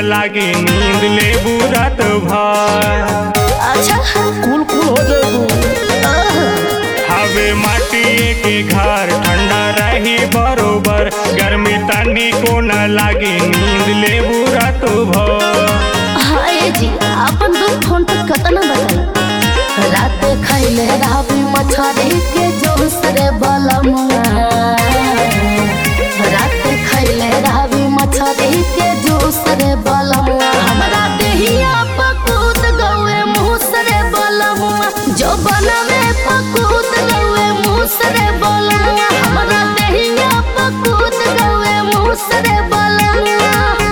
लागी नींद ले बुरत भर। अच्छा कुल कुल हो जाएगो। हवे माटी के घर ठंडा रही बरोबर, गर्मी तनी को न लागी नींद ले बुरत भर। हाय जी अपन दुख फोन पे कतना बताई। रात खैले रावी मछरी के जोश रे बलमुआ, रात खैले रावी मछरी के जोश रे बलमुआ, हमरा देहिया पकूत गौए मुँह रे बलमुआ, जो बनवे पकूत गौए मुँह रे बलमुआ, हमरा देहिया पकूत गौए मुँह रे बलमुआ।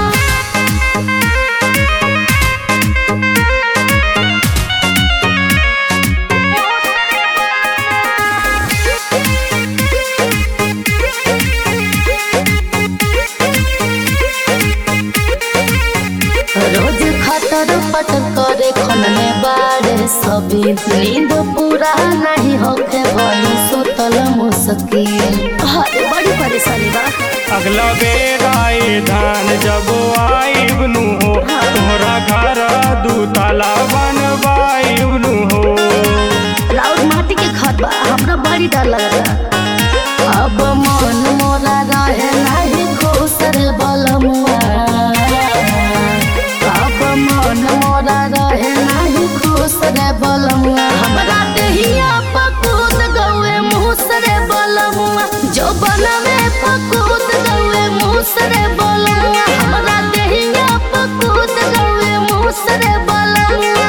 रोज खतर पटर करे खनने बाड़े सभी, नींद पूरा नहीं होके भई सुतल मुश्किल। अरे बड़ी परेशानी बा। अगला बेर आए धान जब आईबनु हो, तोहरा घर दू ताला बनवाईबनु हो। राउर माटी के घर बा, हमरा बड़ी डर लगता। अब मन मोरा रहे नहीं खुश रे बलमुआ, अब मन मोरा रहे नहीं खुश रे बलमुआ, हमरा देहिया पकूत गौए मुँह रे बलमुआ, जो बनवे पकूत गौए मुँह रे बलमुआ, हमरा देहिया पकूत गौए मुँह रे बलमुआ।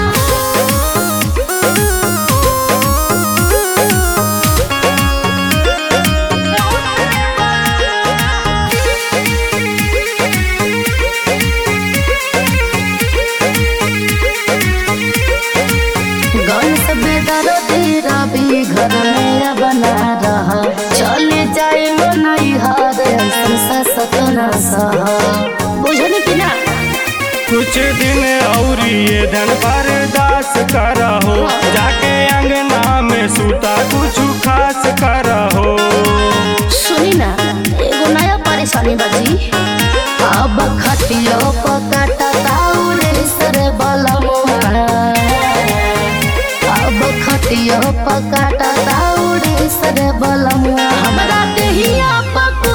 गणेश बेदरो तेरा भी घर में बना रहा, चले जाए नहीं हार सत न सहा। बुझने की ना कुछ दिन और ये धन बर्दाश्त करहो, जाके अंगना में सूता कुछ खास करहो। सुनी ना एगो नया परेशानी बाजी। अब खटियो पकाटा ताउरे सर बलमुआ, अब खटियो पकाटा ताउरे सर बलमुआ, हमरा देहिया पकू